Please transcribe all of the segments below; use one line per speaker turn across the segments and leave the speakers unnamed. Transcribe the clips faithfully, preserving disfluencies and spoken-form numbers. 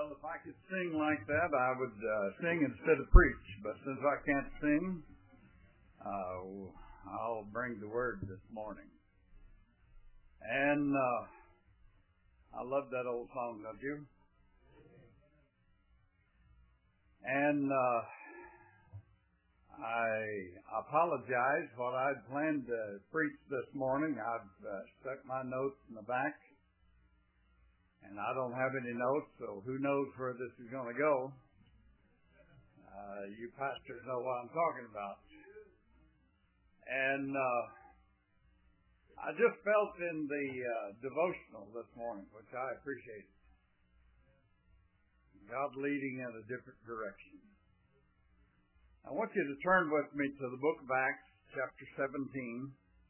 Well, if I could sing like that, I would uh, sing instead of preach. But since I can't sing, uh, I'll bring the word this morning. And uh, I love that old song, don't you? And uh, I apologize. What I'd planned to preach this morning, I've uh, stuck my notes in the back. And I don't have any notes, so who knows where this is going to go. Uh, you pastors know what I'm talking about. And uh, I just felt in the uh, devotional this morning, which I appreciate. God leading in a different direction. I want you to turn with me to the book of Acts, chapter seventeen.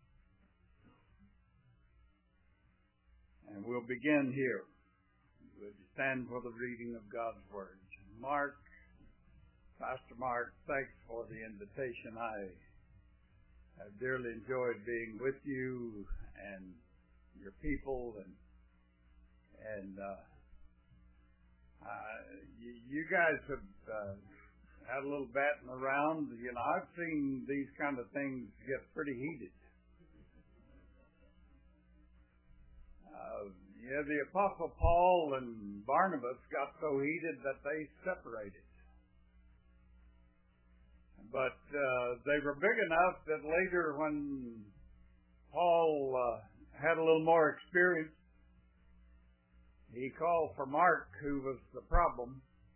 And we'll begin here. Would you stand for the reading of God's Word? Mark, Pastor Mark, thanks for the invitation. I have dearly enjoyed being with you and your people, and and uh, uh, you, you guys have uh, had a little batting around. You know, I've seen these kind of things get pretty heated. Uh, Yeah, the Apostle Paul and Barnabas got so heated that they separated. But uh, they were big enough that later when Paul uh, had a little more experience, he called for Mark, who was the problem,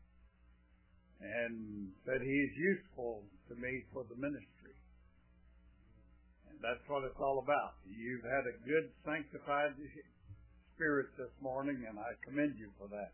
and said, he's useful to me for the ministry. And that's what it's all about. You've had a good sanctified spirit this morning, and I commend you for that.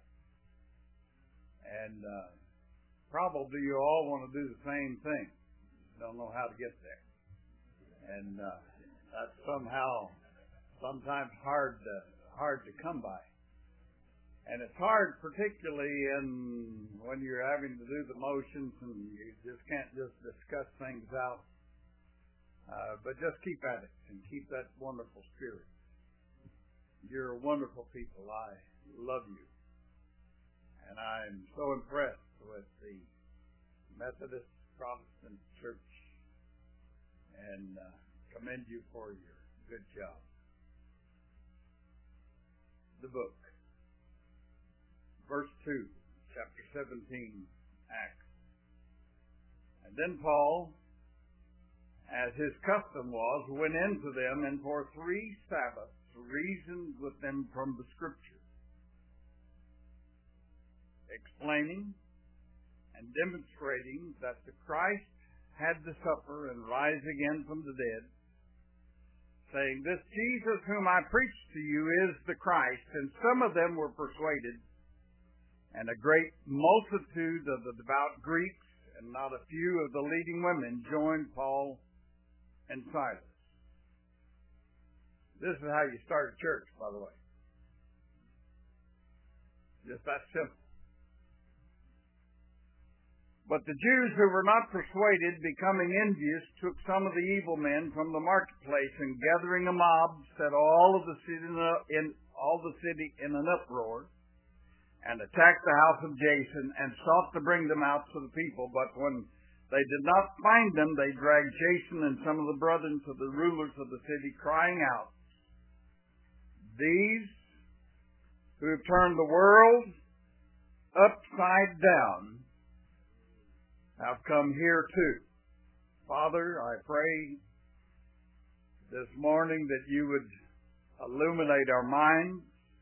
And uh, probably you all want to do the same thing. Don't know how to get there. And uh, that's somehow sometimes hard to, hard to come by. And it's hard particularly in when you're having to do the motions and you just can't just discuss things out. Uh, but just keep at it and keep that wonderful spirit. You're wonderful people. I love you. And I'm so impressed with the Methodist Protestant Church and uh, commend you for your good job. The book. Verse two, chapter seventeen, Acts. And then Paul, as his custom was, went into them and for three Sabbaths reasoned with them from the Scripture, explaining and demonstrating that the Christ had to suffer and rise again from the dead, saying, this Jesus whom I preach to you is the Christ. And some of them were persuaded, and a great multitude of the devout Greeks and not a few of the leading women joined Paul and Silas. This is how you start a church, by the way. Just that simple. But the Jews who were not persuaded, becoming envious, took some of the evil men from the marketplace, and gathering a mob, set all of the city in all the city in an uproar, and attacked the house of Jason, and sought to bring them out to the people. But when they did not find them, they dragged Jason and some of the brethren to the rulers of the city, crying out, these who have turned the world upside down have come here too. Father, I pray this morning that you would illuminate our minds,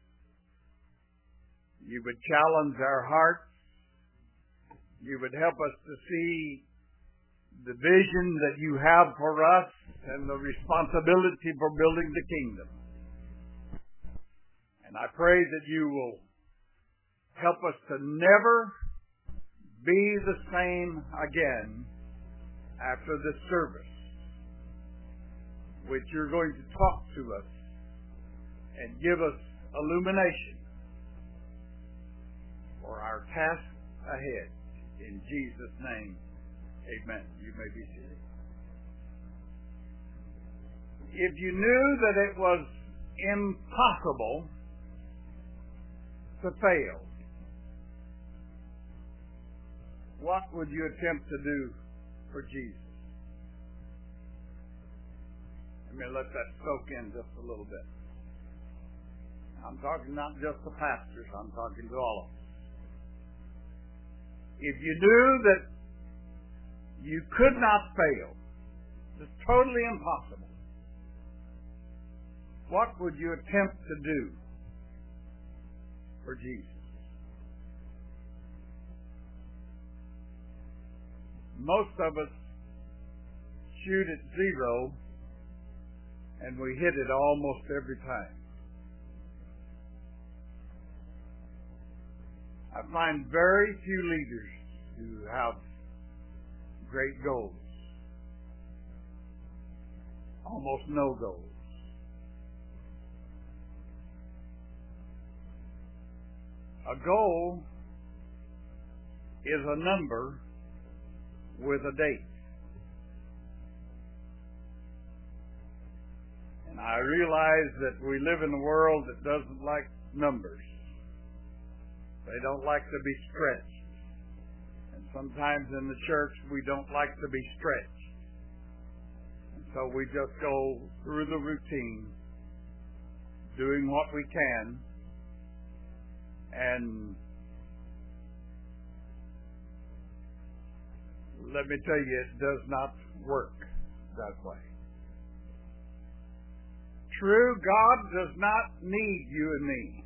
you would challenge our hearts, you would help us to see the vision that you have for us and the responsibility for building the kingdom. And I pray that you will help us to never be the same again after this service, which you're going to talk to us and give us illumination for our task ahead. In Jesus' name, amen. You may be seated. If you knew that it was impossible to fail, what would you attempt to do for Jesus? Let me let that soak in just a little bit. I'm talking not just to pastors, I'm talking to all of us. If you knew that you could not fail, it's totally impossible, what would you attempt to do for Jesus? Most of us shoot at zero, and we hit it almost every time. I find very few leaders who have great goals. Almost no goals. A goal is a number with a date. And I realize that we live in a world that doesn't like numbers. They don't like to be stretched. And sometimes in the church we don't like to be stretched. And so we just go through the routine, doing what we can, and let me tell you, it does not work that way. True, God does not need you and me.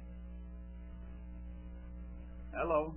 Hello.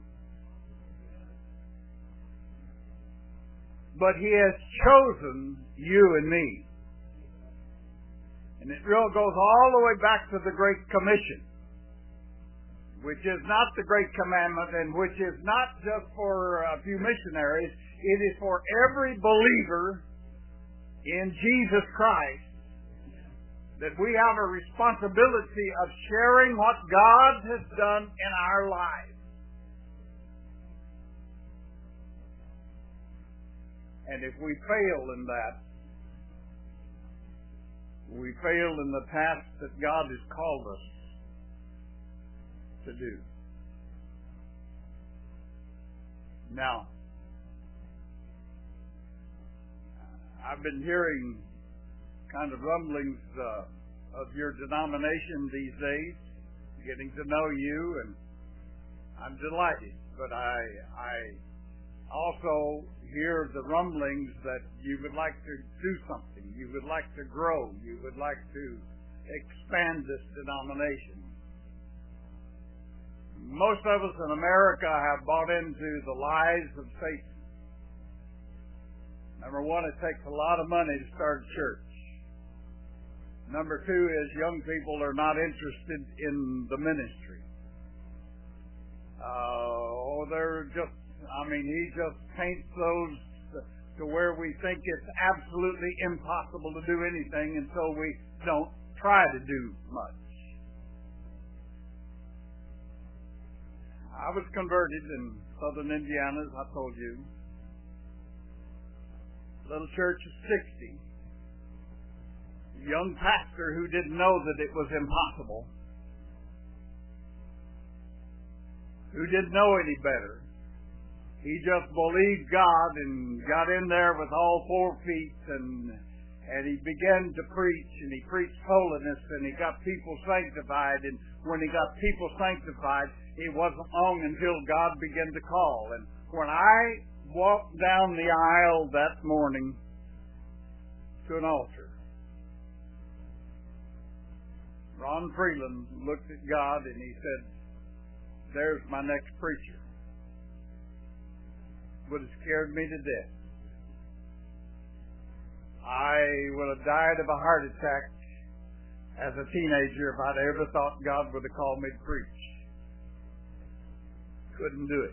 But He has chosen you and me. And it really goes all the way back to the Great Commission, which is not the Great Commandment and which is not just for a few missionaries. It is for every believer in Jesus Christ, that we have a responsibility of sharing what God has done in our lives. And if we fail in that, we fail in the task that God has called us to do. Now, I've been hearing kind of rumblings uh, of your denomination these days, getting to know you, and I'm delighted. But I, I also hear the rumblings that you would like to do something. You would like to grow. You would like to expand this denomination. Most of us in America have bought into the lies of Satan. Number one, it takes a lot of money to start a church. Number two is young people are not interested in the ministry. Uh, oh, they're just, I mean, he just paints those to where we think it's absolutely impossible to do anything, and so we don't try to do much. I was converted in southern Indiana, as I told you. Little church of sixty. Young pastor who didn't know that it was impossible. Who didn't know any better. He just believed God and got in there with all four feet, and and he began to preach, and he preached holiness, and he got people sanctified. And when he got people sanctified, it wasn't long until God began to call. And when I walked down the aisle that morning to an altar, Ron Freeland looked at God and he said, "There's my next preacher." Would have scared me to death. I would have died of a heart attack as a teenager if I'd ever thought God would have called me to preach. Couldn't do it.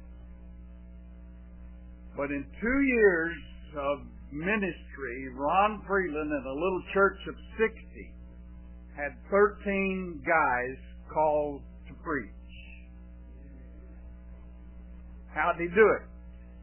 But in two years of ministry, Ron Freeland in a little church of sixty had thirteen guys called to preach. How'd he do it?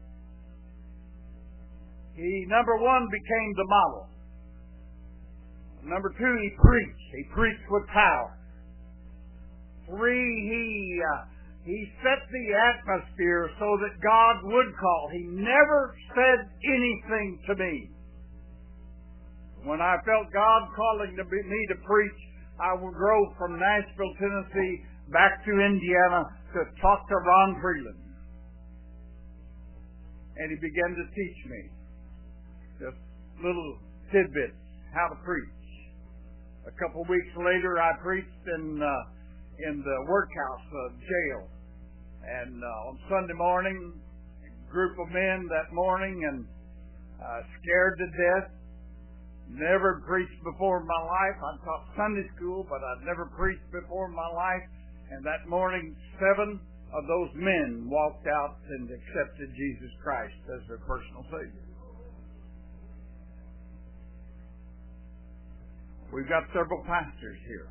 He, number one, became the model. Number two, he preached. He preached with power. Three, he uh, He set the atmosphere so that God would call. He never said anything to me. When I felt God calling to be, me to preach, I would go from Nashville, Tennessee, back to Indiana to talk to Ron Freeland. And he began to teach me just little tidbits how to preach. A couple of weeks later, I preached in uh, in the workhouse uh, jail. And uh, on Sunday morning, a group of men that morning, and uh, scared to death. Never preached before in my life. I taught Sunday school, but I'd never preached before in my life. And that morning, seven of those men walked out and accepted Jesus Christ as their personal Savior. We've got several pastors here.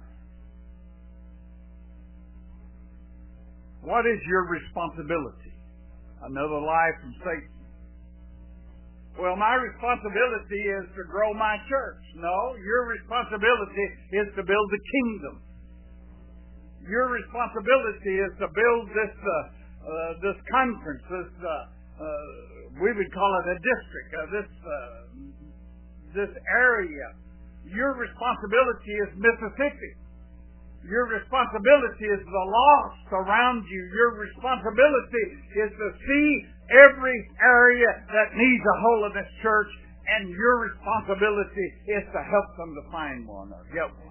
What is your responsibility? Another lie from Satan. Well, my responsibility is to grow my church. No, your responsibility is to build the kingdom. Your responsibility is to build this uh, uh, this conference, this uh, uh, we would call it a district, uh, this uh, this area. Your responsibility is Mississippi. Your responsibility is the lost around you. Your responsibility is to see every area that needs a hole in this church, and your responsibility is to help them to find one or get one.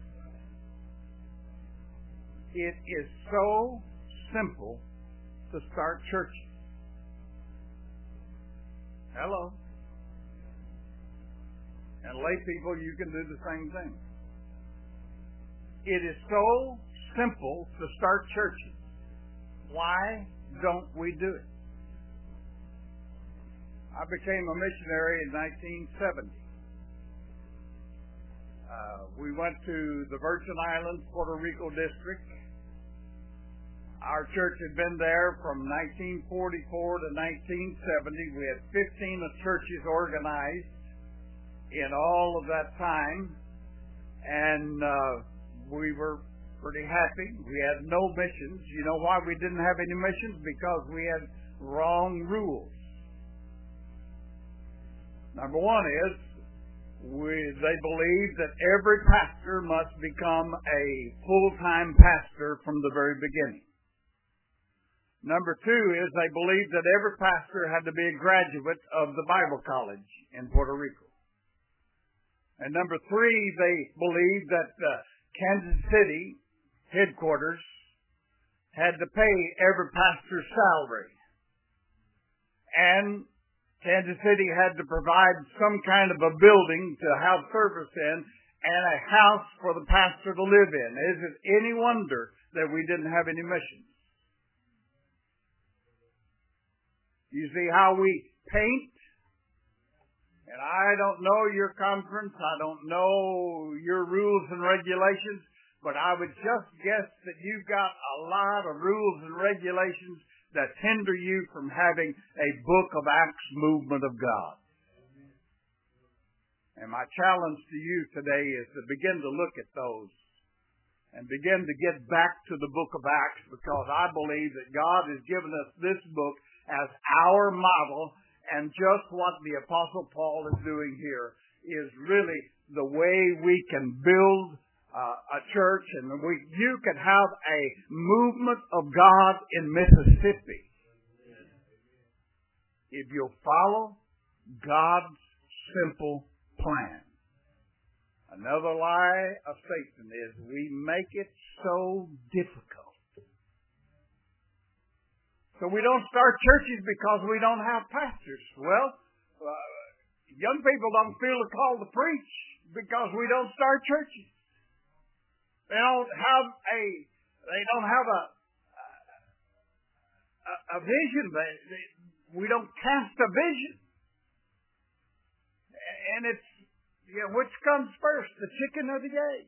It is so simple to start churches. Hello. And lay people, you can do the same thing. It is so simple to start churches. Why don't we do it? I became a missionary in nineteen seventy. Uh, we went to the Virgin Islands, Puerto Rico district. Our church had been there from nineteen forty-four to nineteen seventy. We had fifteen churches organized in all of that time. And uh, we were pretty happy. We had no missions. You know why we didn't have any missions? Because we had wrong rules. Number one is we, they believe that every pastor must become a full-time pastor from the very beginning. Number two is they believe that every pastor had to be a graduate of the Bible College in Puerto Rico. And number three, they believe that uh, Kansas City headquarters had to pay every pastor's salary. And Kansas City had to provide some kind of a building to have service in and a house for the pastor to live in. Is it any wonder that we didn't have any missions? You see how we paint? And I don't know your conference. I don't know your rules and regulations. But I would just guess that you've got a lot of rules and regulations that hinder you from having a Book of Acts movement of God. And my challenge to you today is to begin to look at those and begin to get back to the Book of Acts, because I believe that God has given us this book as our model, and just what the Apostle Paul is doing here is really the way we can build Uh, a church, and we, you can have a movement of God in Mississippi if you'll follow God's simple plan. Another lie of Satan is we make it so difficult. So we don't start churches because we don't have pastors. Well, uh, young people don't feel a call to preach because we don't start churches. They don't have a. They don't have a a, a vision. They, they, we don't cast a vision. And it's, you know, which comes first, the chicken or the egg?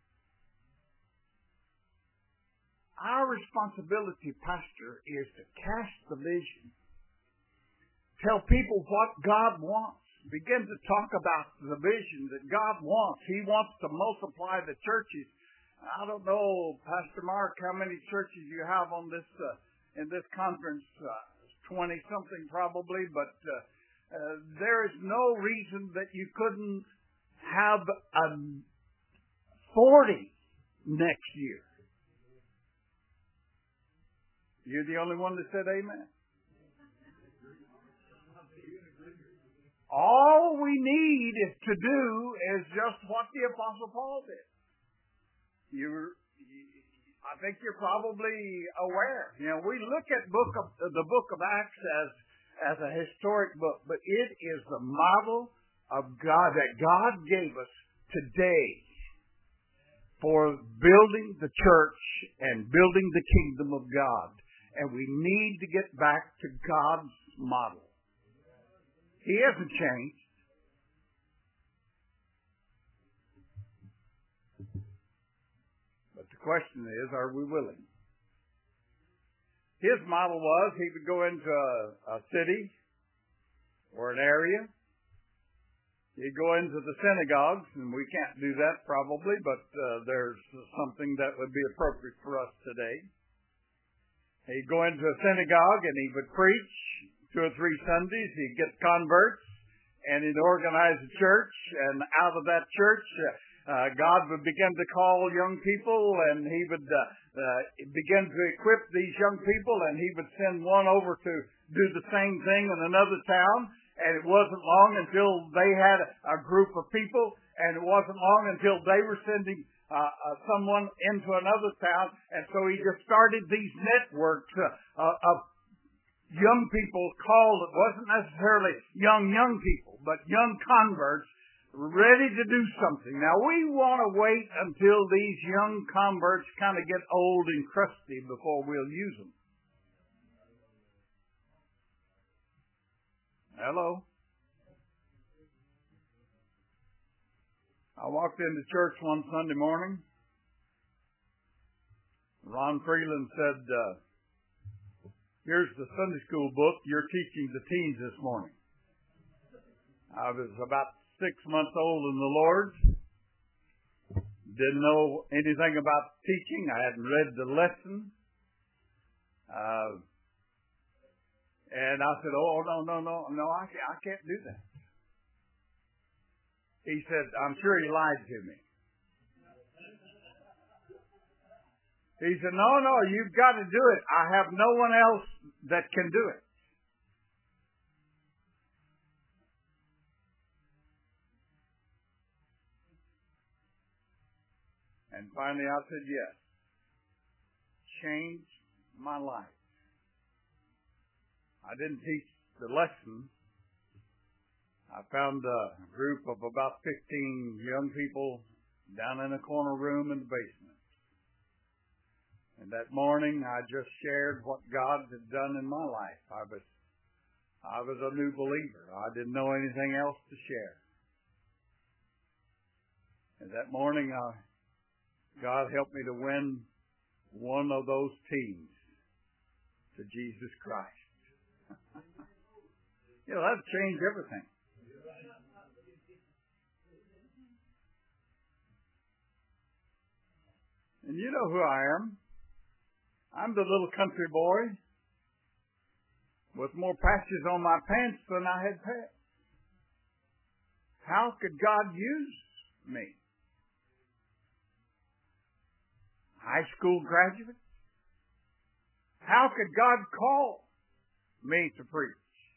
Our responsibility, pastor, is to cast the vision. Tell people what God wants. Begin to talk about the vision that God wants. He wants to multiply the churches. I don't know, Pastor Mark, how many churches you have on this uh, in this conference. Uh, twenty-something probably, but uh, uh, there is no reason that you couldn't have a forty next year. You're the only one that said amen. All we need to do is just what the Apostle Paul did. You're, I think you're probably aware. You know, we look at book of, the book of Acts as as a historic book, but it is the model of God that God gave us today for building the church and building the kingdom of God. And we need to get back to God's model. He hasn't changed. But the question is, are we willing? His model was he would go into a, a city or an area. He'd go into the synagogues, and we can't do that probably, but uh, there's something that would be appropriate for us today. He'd go into a synagogue and he would preach two or three Sundays. He'd get converts and he'd organize a church, and out of that church, uh, God would begin to call young people, and he would uh, uh, begin to equip these young people, and he would send one over to do the same thing in another town. And it wasn't long until they had a group of people, and it wasn't long until they were sending uh, uh, someone into another town. And so he just started these networks uh, uh, of young people called, it wasn't necessarily young, young people, but young converts ready to do something. Now, we want to wait until these young converts kind of get old and crusty before we'll use them. Hello? I walked into church one Sunday morning. Ron Freeland said, uh, here's the Sunday school book you're teaching the teens this morning. I was about six months old in the Lord. Didn't know anything about teaching. I hadn't read the lesson. Uh, And I said, oh, no, no, no, no, I can't, I can't do that. He said, I'm sure he lied to me. He said, no, no, you've got to do it. I have no one else that can do it. And finally I said, yes. Changed my life. I didn't teach the lesson. I found a group of about fifteen young people down in a corner room in the basement. And that morning I just shared what God had done in my life. I was, I was a new believer. I didn't know anything else to share. And that morning I, God helped me to win one of those teens to Jesus Christ. You know, that'd change everything. And you know who I am. I'm the little country boy with more patches on my pants than I had pants. How could God use me? High school graduate? How could God call me to preach?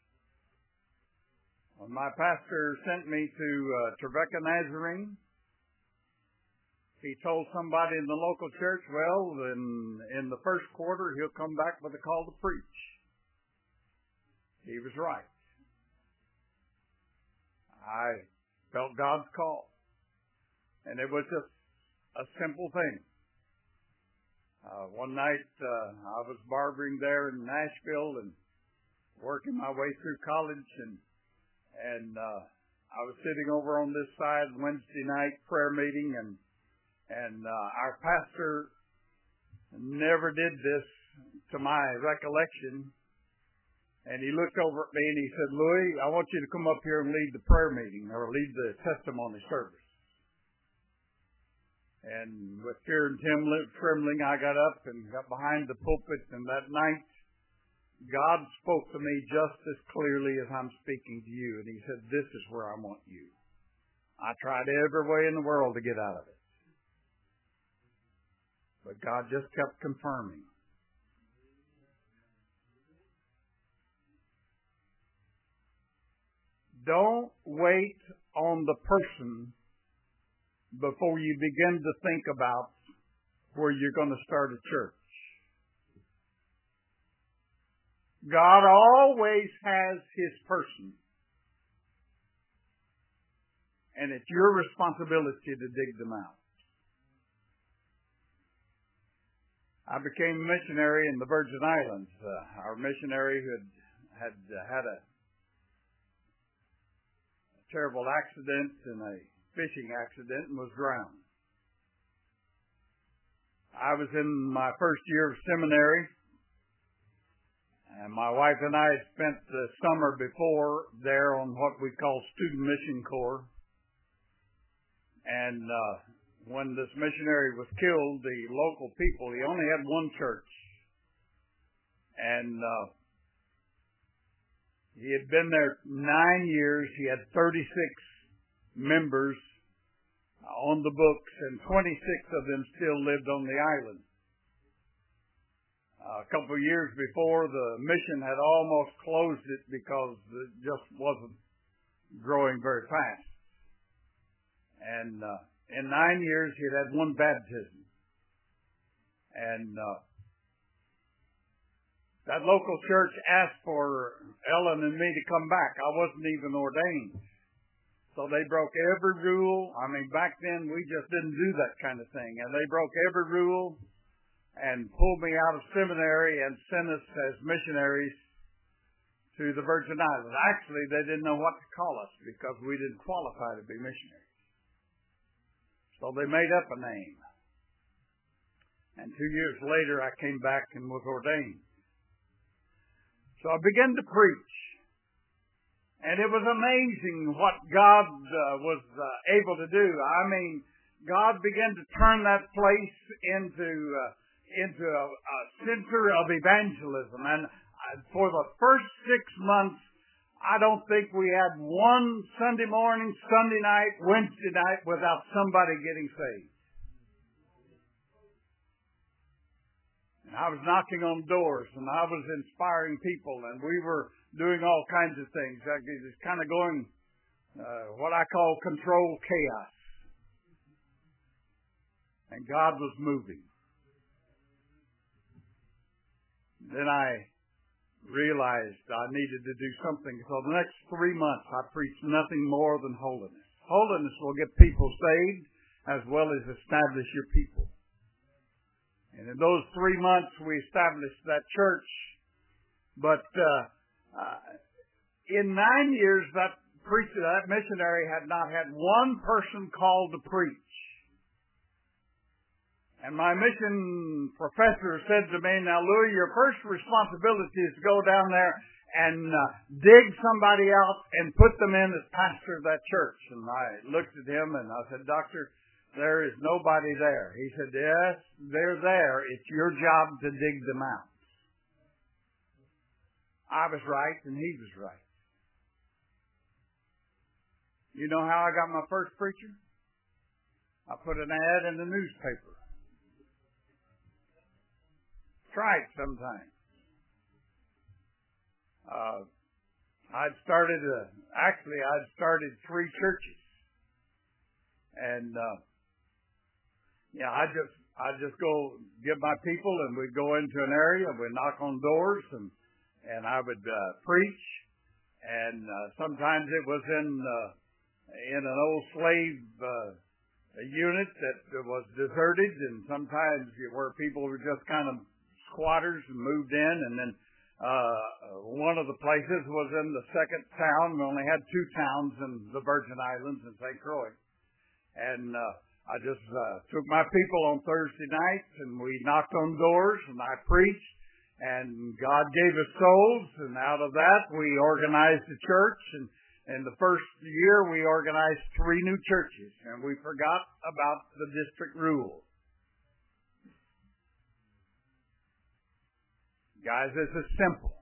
When my pastor sent me to uh, Trevecca Nazarene, he told somebody in the local church, well, in, in the first quarter, he'll come back with a call to preach. He was right. I felt God's call. And it was just a simple thing. Uh, one night, uh, I was barbering there in Nashville and working my way through college, and and uh, I was sitting over on this side Wednesday night prayer meeting, and and uh, our pastor never did this to my recollection, and he looked over at me and he said, Louis, I want you to come up here and lead the prayer meeting or lead the testimony service. And with fear and trembling, I got up and got behind the pulpit, and that night, God spoke to me just as clearly as I'm speaking to you. And He said, this is where I want you. I tried every way in the world to get out of it. But God just kept confirming. Don't wait on the person before you begin to think about where you're going to start a church. God always has His person. And it's your responsibility to dig them out. I became a missionary in the Virgin Islands. Uh, our missionary had had, uh, had a, a terrible accident in a fishing accident and was drowned. I was in my first year of seminary, and my wife and I had spent the summer before there on what we call Student Mission Corps. And uh, when this missionary was killed, the local people, he only had one church. And uh, he had been there nine years. He had thirty-six members on the books, and twenty-six of them still lived on the island. Uh, a couple of years before, the mission had almost closed it because it just wasn't growing very fast. And uh, in nine years, he had had one baptism. And uh, that local church asked for Ellen and me to come back. I wasn't even ordained. So they broke every rule. I mean, back then, we just didn't do that kind of thing. And they broke every rule and pulled me out of seminary and sent us as missionaries to the Virgin Islands. Actually, they didn't know what to call us because we didn't qualify to be missionaries. So they made up a name. And two years later, I came back and was ordained. So I began to preach. And it was amazing what God uh, was uh, able to do. I mean, God began to turn that place into uh, into a, a center of evangelism. And for the first six months, I don't think we had one Sunday morning, Sunday night, Wednesday night without somebody getting saved. And I was knocking on doors, and I was inspiring people, and we were doing all kinds of things. It was kind of going uh, what I call controlled chaos. And God was moving. Then I realized I needed to do something. So the next three months, I preached nothing more than holiness. Holiness will get people saved as well as establish your people. And in those three months, we established that church. But uh, uh, in nine years, that preacher, that missionary had not had one person called to preach. And my mission professor said to me, now, Louis, your first responsibility is to go down there and uh, dig somebody out and put them in as pastor of that church. And I looked at him and I said, Doctor, there is nobody there. He said, yes, they're there. It's your job to dig them out. I was right and he was right. You know how I got my first preacher? I put an ad in the newspaper. Try it sometime. Uh, I'd started, a, actually, I'd started three churches. And, uh, yeah, I just, I'd just go get my people and we'd go into an area, we'd knock on doors and, and I would, uh, preach. And, uh, sometimes it was in, uh, in an old slave, uh, unit that was deserted, and sometimes where people were just kind of squatters and moved in. And then uh one of the places was in the second town. We only had two towns in the Virgin Islands in Saint Croix. And uh I just uh took my people on Thursday nights and we knocked on doors and I preached, and God gave us souls, and out of that we organized a church. And In the first year, we organized three new churches, and we forgot about the district rules. Guys, this is simple.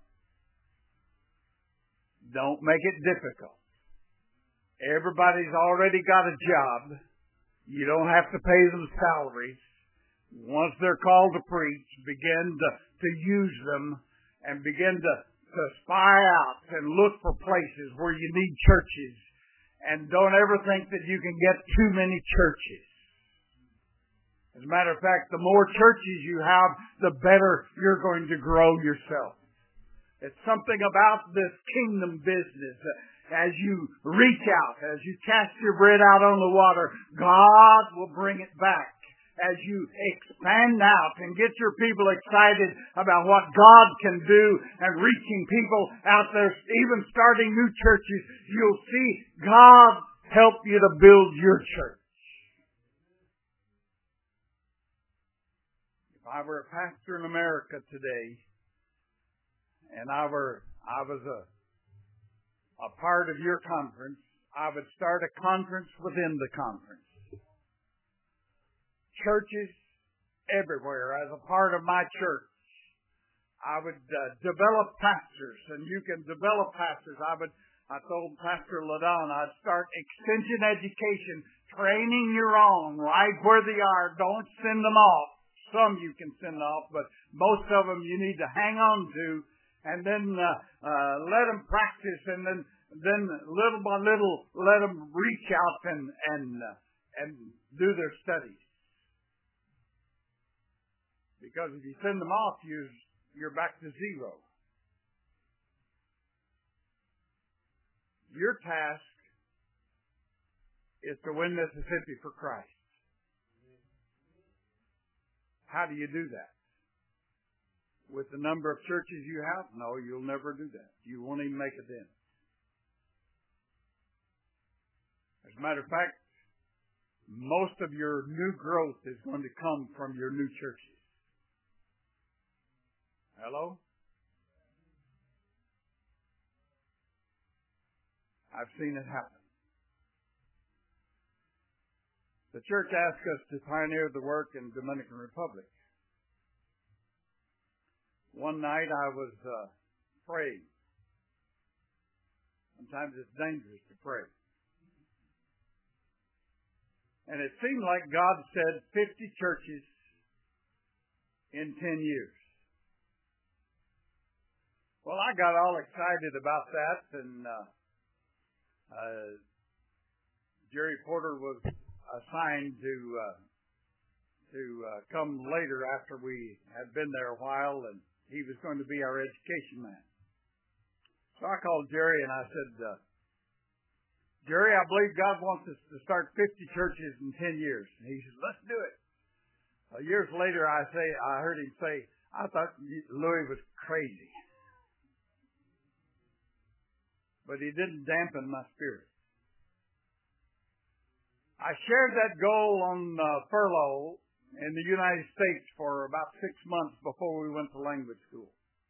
Don't make it difficult. Everybody's already got a job. You don't have to pay them salaries. Once they're called to preach, begin to, to use them and begin to, to spy out and look for places where you need churches. And don't ever think that you can get too many churches. As a matter of fact, the more churches you have, the better you're going to grow yourself. It's something about this kingdom business. As you reach out, as you cast your bread out on the water, God will bring it back. As you expand out and get your people excited about what God can do and reaching people out there, even starting new churches, you'll see God help you to build your church. If I were a pastor in America today, and I were I was a a part of your conference, I would start a conference within the conference. Churches everywhere. As a part of my church, I would uh, develop pastors, and you can develop pastors. I would. I told Pastor Ladon I'd start extension education, training your own right where they are. Don't send them off. Some you can send off, but most of them you need to hang on to. And then uh, uh, let them practice, and then then little by little let them reach out and and uh, and do their studies. Because if you send them off, you you're back to zero. Your task is to win Mississippi for Christ. How do you do that? With the number of churches you have? No, you'll never do that. You won't even make it in. As a matter of fact, most of your new growth is going to come from your new churches. Hello? I've seen it happen. The church asked us to pioneer the work in Dominican Republic. One night I was uh, praying. Sometimes it's dangerous to pray. And it seemed like God said fifty churches in ten years. Well, I got all excited about that, and uh, uh, Jerry Porter was assigned to uh, to uh, come later after we had been there a while, and he was going to be our education man. So I called Jerry and I said, uh, Jerry, I believe God wants us to start fifty churches in ten years. And he said, let's do it. Uh, years later, I say, I heard him say, I thought Louis was crazy. But he didn't dampen my spirit. I shared that goal on uh, furlough in the United States for about six months before we went to language school.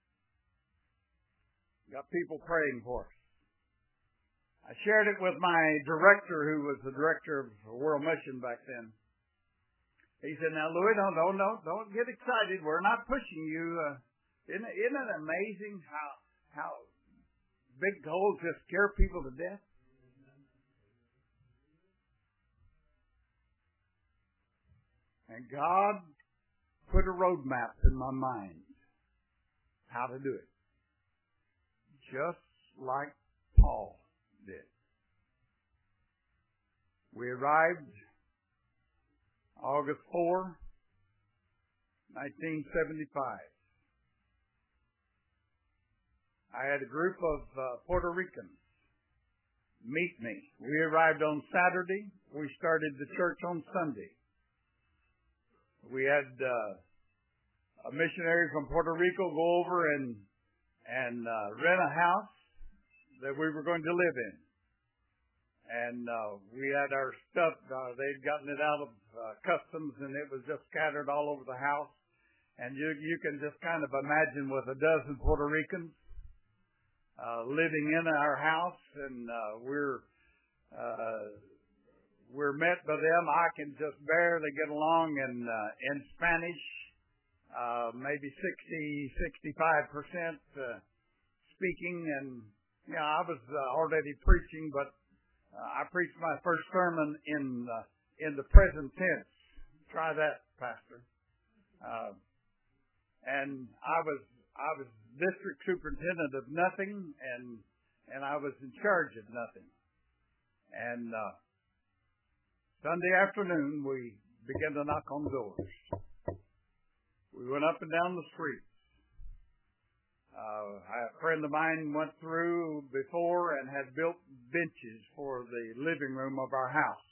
Got people praying for us. I shared it with my director, who was the director of World Mission back then. He said, now, Louis, don't, don't, don't, don't get excited. We're not pushing you. Uh, isn't, it, isn't it amazing how, how big goals just scare people to death? And God put a roadmap in my mind how to do it. Just like Paul did. We arrived August fourth, nineteen seventy-five. I had a group of uh, Puerto Ricans meet me. We arrived on Saturday. We started the church on Sunday. We had uh, a missionary from Puerto Rico go over and and uh, rent a house that we were going to live in. And uh, we had our stuff, uh, they'd gotten it out of uh, customs, and it was just scattered all over the house. And you you can just kind of imagine with a dozen Puerto Ricans, uh, living in our house, and uh, we're uh, we're met by them. I can just barely get along in uh, in Spanish, uh, maybe sixty, sixty-five percent uh, speaking, and yeah, you know, I was uh, already preaching, but uh, I preached my first sermon in uh, in the present tense. Try that, Pastor. Uh, and I was I was district superintendent of nothing, and and I was in charge of nothing. And uh, Sunday afternoon, we began to knock on doors. We went up and down the street. Uh, a friend of mine went through before and had built benches for the living room of our house.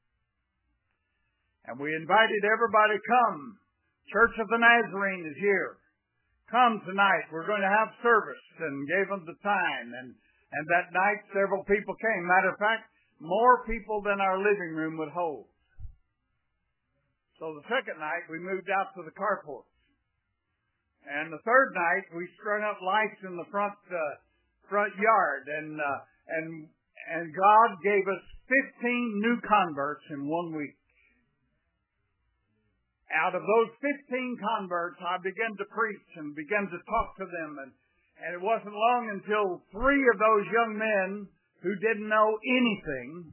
And we invited everybody to come. Church of the Nazarene is here. Come tonight. We're going to have service, and gave them the time. And, and that night, several people came. Matter of fact, more people than our living room would hold. So the second night, we moved out to the carport. And the third night, we strung up lights in the front uh, front yard. And, uh, and, and God gave us fifteen new converts in one week. Out of those fifteen converts, I began to preach and began to talk to them. And, and it wasn't long until three of those young men who didn't know anything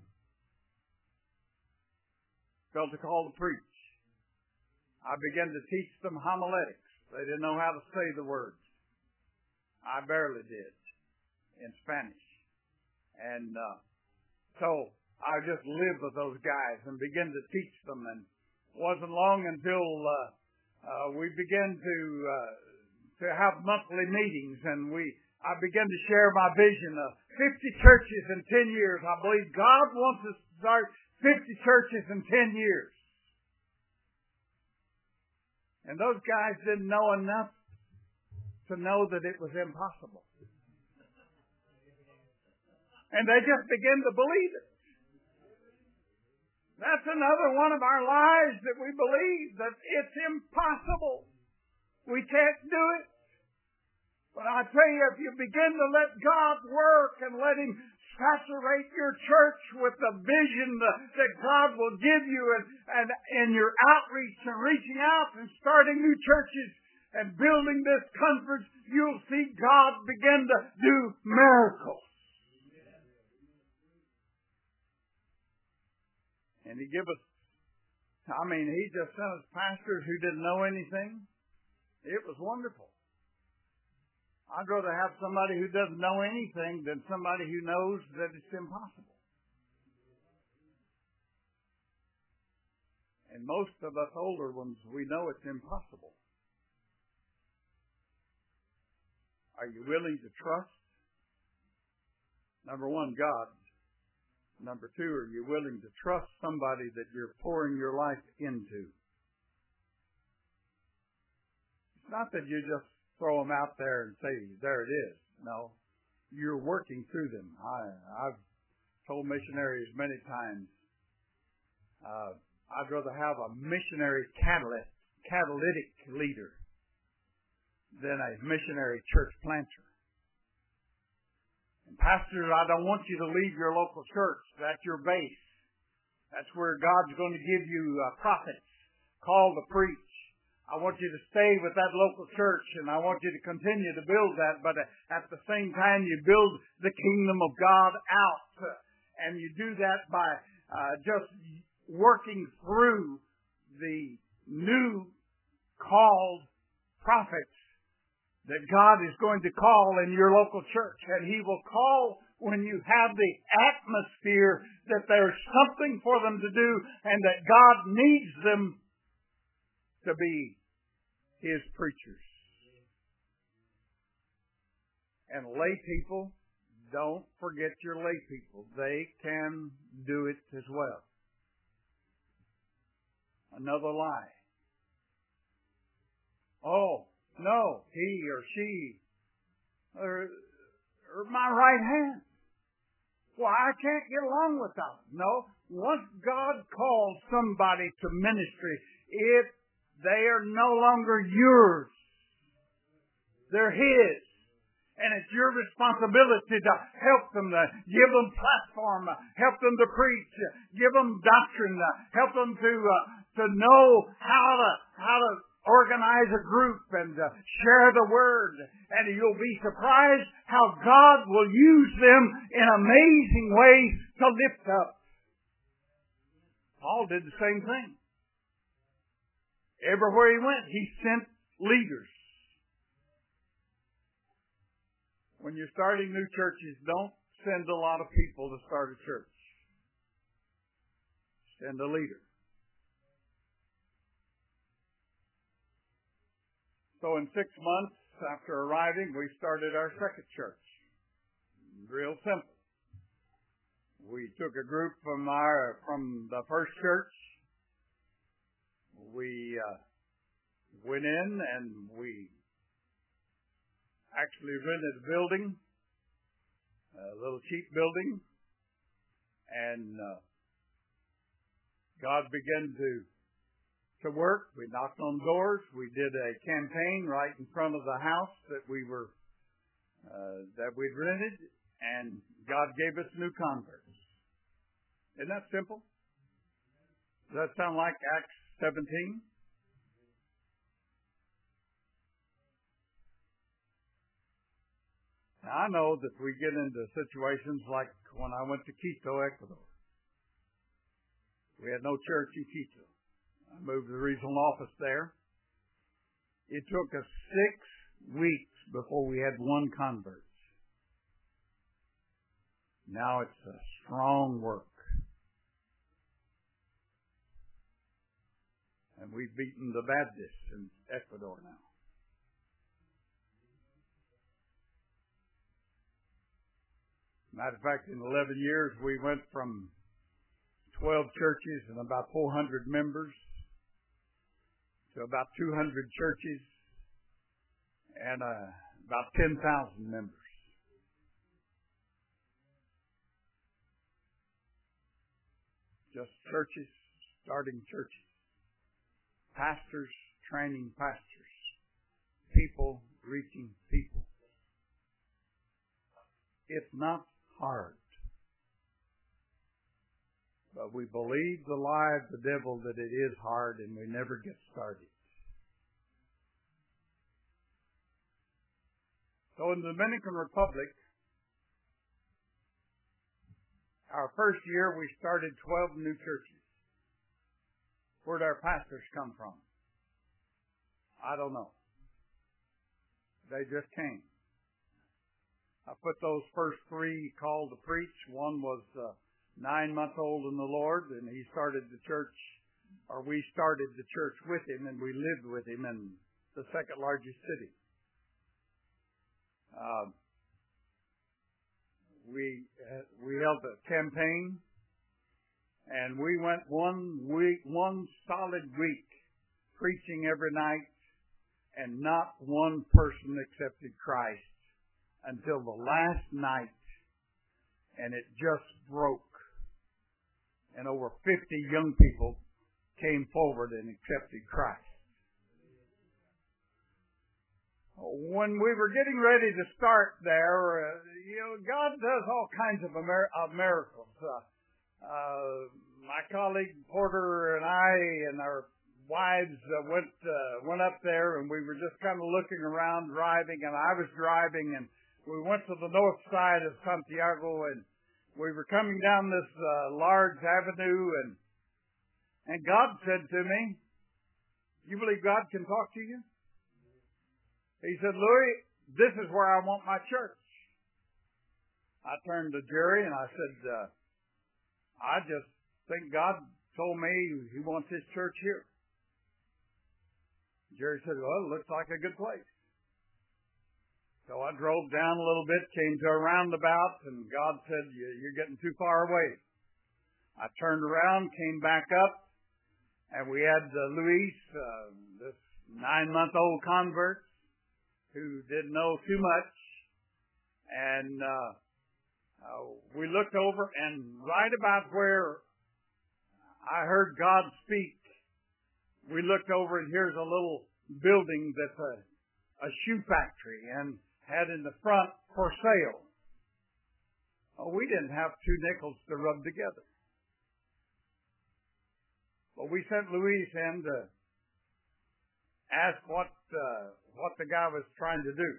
felt a call to preach. I began to teach them homiletics. They didn't know how to say the words. I barely did in Spanish. And uh, so I just lived with those guys and began to teach them. And wasn't long until uh, uh, we began to uh, to have monthly meetings, and we I began to share my vision of fifty churches in ten years. I believe God wants us to start fifty churches in ten years. And those guys didn't know enough to know that it was impossible. And they just began to believe it. That's another one of our lies, that we believe that it's impossible. We can't do it. But I tell you, if you begin to let God work and let Him saturate your church with the vision that God will give you, and, and, and your outreach and reaching out and starting new churches and building this conference, you'll see God begin to do miracles. And He give us, I mean, He just sent us pastors who didn't know anything. It was wonderful. I'd rather have somebody who doesn't know anything than somebody who knows that it's impossible. And most of us older ones, we know it's impossible. Are you willing to trust? Number one, God. Number two, are you willing to trust somebody that you're pouring your life into? It's not that you just throw them out there and say, there it is. No, you're working through them. I, I've told missionaries many times, uh, I'd rather have a missionary catalyst, catalytic leader than a missionary church planter. And pastors, I don't want you to leave your local church. That's your base. That's where God's going to give you uh, prophets called to preach. I want you to stay with that local church, and I want you to continue to build that, but at the same time you build the kingdom of God out. And you do that by uh, just working through the new called prophets that God is going to call in your local church. And He will call when you have the atmosphere that there's something for them to do and that God needs them to be His preachers. And lay people, don't forget your lay people. They can do it as well. Another lie. Oh, no, he or she or, or my right hand. Well, I can't get along with them. No, once God calls somebody to ministry, if they are no longer yours, they're His. And it's your responsibility to help them, to give them platform, help them to preach, give them doctrine, help them to uh, to know how to how to organize a group and uh, share the word. And you'll be surprised how God will use them in amazing ways to lift up. Paul did the same thing. Everywhere he went, he sent leaders. When you're starting new churches, don't send a lot of people to start a church. Send a leader. So in six months after arriving, we started our second church. Real simple. We took a group from our from the first church. We uh, went in and we actually rented a building, a little cheap building, and uh, God began to to work. We knocked on doors. We did a campaign right in front of the house that we were uh, that we'd rented, and God gave us new converts. Isn't that simple? Does that sound like Acts seventeen? Now, I know that we get into situations like when I went to Quito, Ecuador. We had no church in Quito. I moved to the regional office there. It took us six weeks before we had one convert. Now it's a strong work. And we've beaten the Baptists in Ecuador now. Matter of fact, in eleven years, we went from twelve churches and about four hundred members to about two hundred churches and uh, about ten thousand members. Just churches, starting churches. Pastors training pastors. People reaching people. It's not hard. But we believe the lie of the devil that it is hard and we never get started. So in the Dominican Republic, our first year we started twelve new churches. Where'd our pastors come from? I don't know. They just came. I put those first three called to preach. One was uh, nine months old in the Lord, and he started the church, or we started the church with him, and we lived with him in the second largest city. Uh, we uh, we held a campaign, and we went one week, one solid week, preaching every night, and not one person accepted Christ until the last night, and it just broke. And over fifty young people came forward and accepted Christ. When we were getting ready to start there, uh, you know, God does all kinds of, Amer- of miracles. Uh, uh, my colleague Porter and I and our wives uh, went uh, went up there, and we were just kind of looking around, driving, and I was driving, and we went to the north side of Santiago, and we were coming down this uh, large avenue, and and God said to me, "You believe God can talk to you?" He said, "Louis, this is where I want my church." I turned to Jerry and I said, uh, "I just think God told me He wants His church here." Jerry said, "Well, it looks like a good place." So I drove down a little bit, came to a roundabout, and God said, "You're getting too far away." I turned around, came back up, and we had uh, Luis, uh, this nine-month-old convert who didn't know too much, and uh, uh, we looked over, and right about where I heard God speak, we looked over, and here's a little building that's a, a shoe factory, and had in the front for sale. Oh, we didn't have two nickels to rub together. But we sent Luis in to ask what uh, what the guy was trying to do.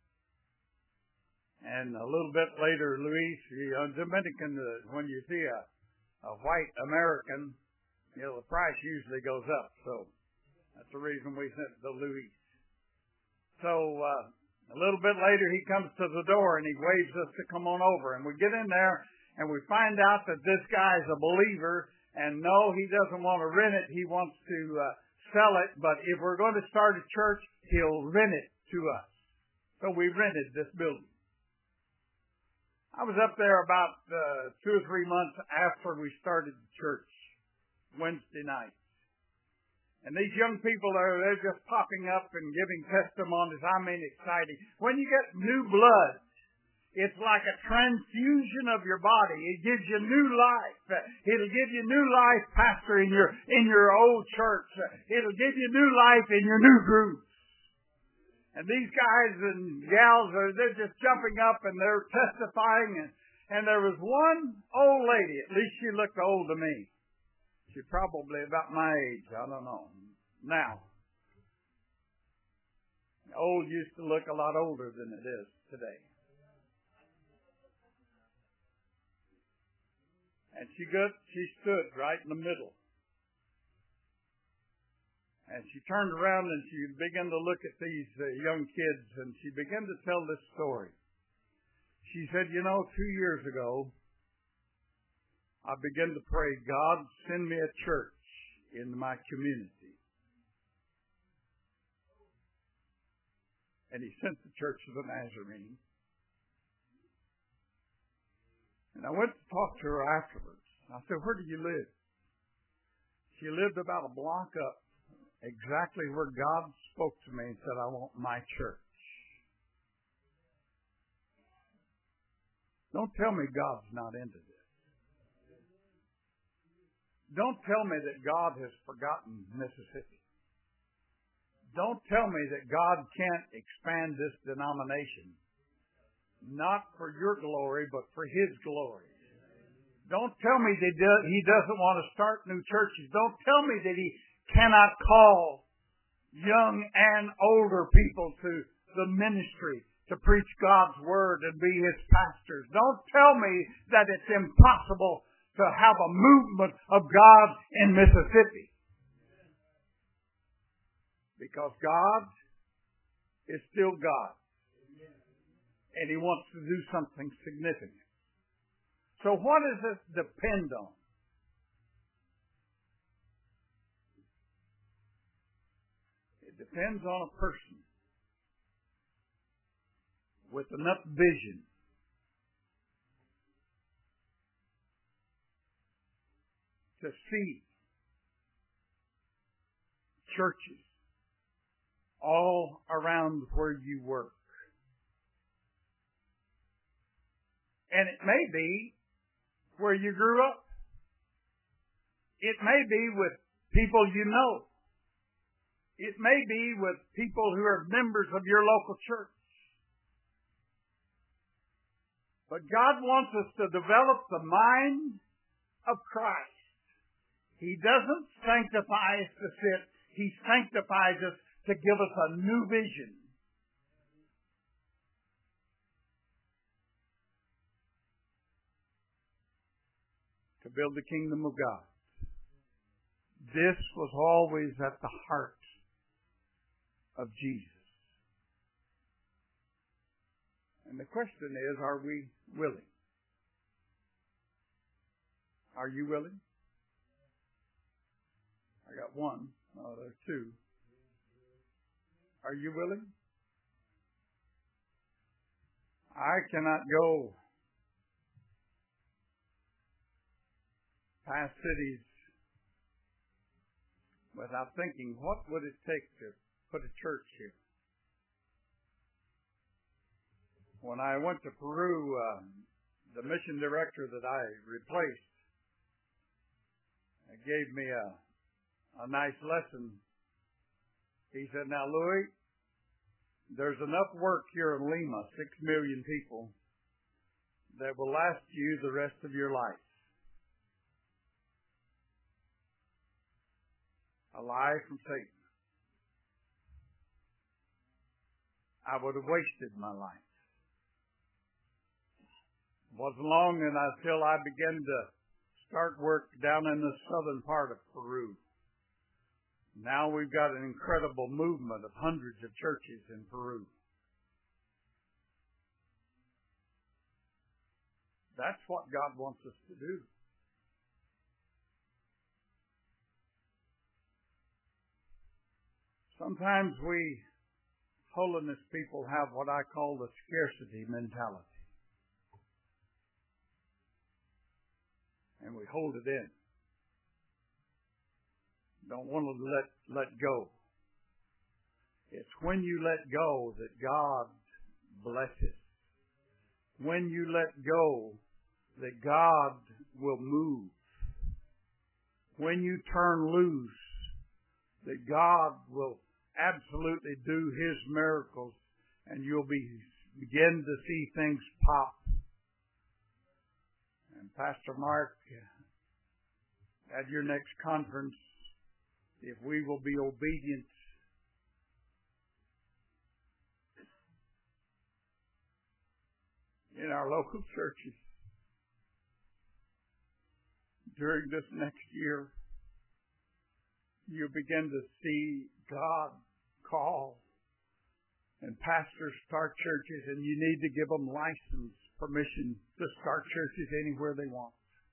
And a little bit later, Luis, you know, Dominican, uh, when you see a, a white American, you know, the price usually goes up. So that's the reason we sent the Luis. So uh, a little bit later, he comes to the door and he waves us to come on over. And we get in there and we find out that this guy is a believer. And no, he doesn't want to rent it. He wants to uh, sell it. But if we're going to start a church, he'll rent it to us. So we rented this building. I was up there about uh, two or three months after we started the church, Wednesday night. And these young people are, they're just popping up and giving testimonies. I mean, exciting. When you get new blood, it's like a transfusion of your body. It gives you new life. It'll give you new life, Pastor, in your, in your old church. It'll give you new life in your new groups. And these guys and gals, are they're just jumping up and they're testifying. And, and there was one old lady, at least she looked old to me. She's probably about my age, I don't know. Now, old used to look a lot older than it is today. And she got, she stood right in the middle. And she turned around and she began to look at these uh, young kids and she began to tell this story. She said, you know, two years ago, I began to pray, God, send me a church in my community. And he sent the Church of the Nazarene. And I went to talk to her afterwards. I said, where do you live? She lived about a block up, exactly where God spoke to me and said, I want my church. Don't tell me God's not into this. Don't tell me that God has forgotten Mississippi. Don't tell me that God can't expand this denomination, not for your glory, but for His glory. Don't tell me that He doesn't want to start new churches. Don't tell me that He cannot call young and older people to the ministry to preach God's Word and be His pastors. Don't tell me that it's impossible to have a movement of God in Mississippi. Because God is still God. And He wants to do something significant. So what does this depend on? It depends on a person with enough vision to see churches all around where you work. And it may be where you grew up. It may be with people you know. It may be with people who are members of your local church. But God wants us to develop the mind of Christ. He doesn't sanctify us to sit. He sanctifies us to give us a new vision. To build the kingdom of God. This was always at the heart of Jesus. And the question is, are we willing? Are you willing? I got one. Oh, there's two. Are you willing? I cannot go past cities without thinking, what would it take to put a church here? When I went to Peru, uh, the mission director that I replaced gave me a, a nice lesson. He said, now, Louis, there's enough work here in Lima, six million people, that will last you the rest of your life. A lie from Satan. I would have wasted my life. It wasn't long until I began to start work down in the southern part of Peru. Now we've got an incredible movement of hundreds of churches in Peru. That's what God wants us to do. Sometimes we holiness people have what I call the scarcity mentality. And we hold it in. Don't want to let, let go. It's when you let go that God blesses. When you let go that God will move. When you turn loose that God will absolutely do His miracles and you'll be begin to see things pop. And Pastor Mark, at your next conference, if we will be obedient, in our local churches during this next year, you begin to see God call and pastors start churches, and you need to give them license, permission to start churches anywhere they want.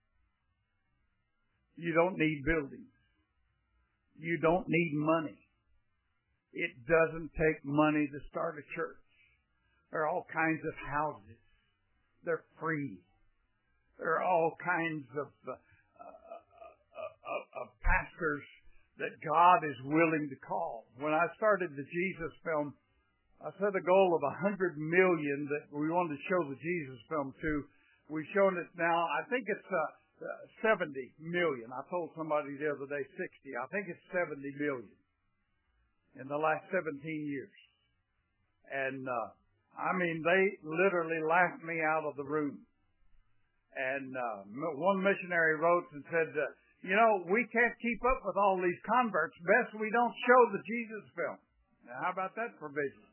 You don't need buildings. You don't need money. It doesn't take money to start a church. There are all kinds of houses. They're free. There are all kinds of, uh, uh, uh, of pastors that God is willing to call. When I started the Jesus film, I set a goal of one hundred million that we wanted to show the Jesus film to. We've shown it now. I think it's uh, seventy million. I told somebody the other day sixty. I think it's seventy million in the last seventeen years. And uh, I mean, they literally laughed me out of the room. And uh, one missionary wrote and said, uh, you know, we can't keep up with all these converts. Best we don't show the Jesus film. Now, how about that for vision?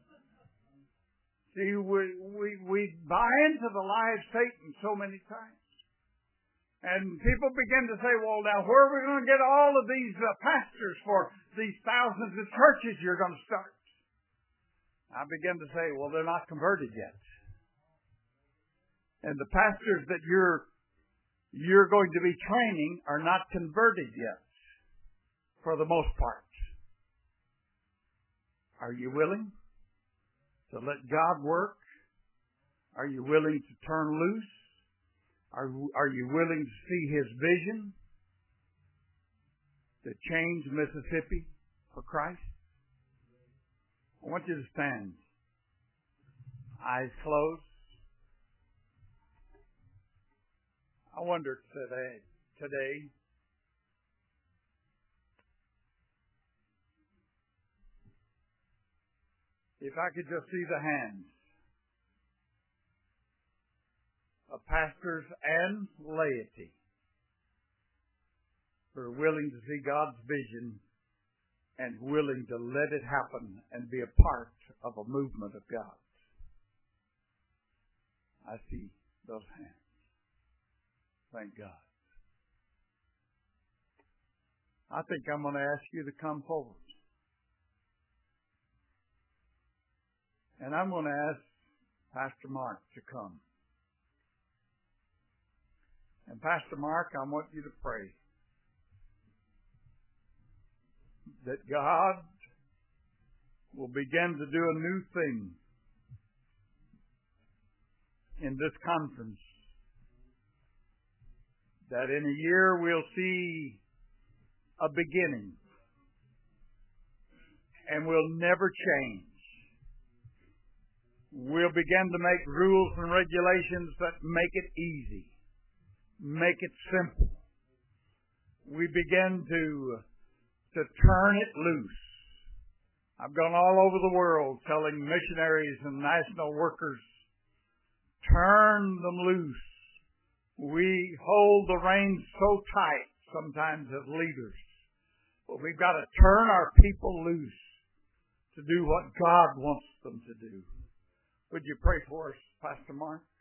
See, we, we, we buy into the lie of Satan so many times. And people begin to say, well, now, where are we going to get all of these uh, pastors for these thousands of churches you're going to start? I begin to say, well, they're not converted yet. And the pastors that you're you're going to be training are not converted yet, for the most part. Are you willing to let God work? Are you willing to turn loose? Are, are you willing to see His vision to change Mississippi for Christ? I want you to stand. Eyes closed. I wonder today, today, if I could just see the hands of pastors and laity who are willing to see God's vision and willing to let it happen and be a part of a movement of God. I see those hands. Thank God. I think I'm going to ask you to come forward. And I'm going to ask Pastor Mark to come. And Pastor Mark, I want you to pray that God will begin to do a new thing in this conference. That in a year we'll see a beginning and we'll never change. We'll begin to make rules and regulations that make it easy, make it simple. We begin to, to turn it loose. I've gone all over the world telling missionaries and national workers, turn them loose. We hold the reins so tight sometimes as leaders, but we've got to turn our people loose to do what God wants them to do. Would you pray for us, Pastor Mark?